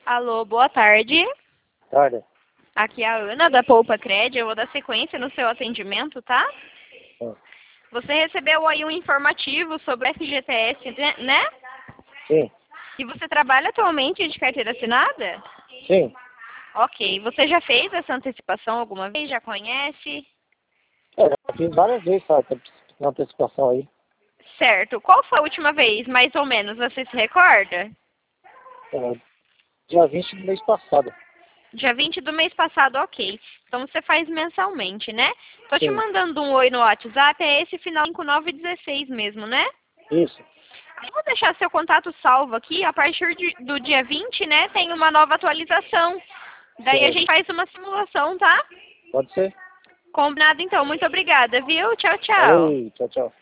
Alô, boa tarde. Tarde. Aqui é a Ana da Poupa Cred. Eu vou dar sequência no seu atendimento, tá? Sim. Você recebeu aí um informativo sobre o FGTS, né? Sim. E você trabalha atualmente de carteira assinada? Sim. Ok. Você já fez essa antecipação alguma vez? Já conhece? Já fiz várias vezes na antecipação aí. Certo. Qual foi a última vez, mais ou menos? Você se recorda? Dia 20 do mês passado. Dia 20 do mês passado, ok. Então você faz mensalmente, né? Tô te Sim. mandando um oi no WhatsApp, é esse final 5916 mesmo, né? Isso. Eu vou deixar seu contato salvo aqui. A partir do dia 20, né, tem uma nova atualização. Daí a Certo. gente faz uma simulação, tá? Pode ser? Combinado então. Muito obrigada, viu? Tchau, tchau. Valeu. Tchau, tchau.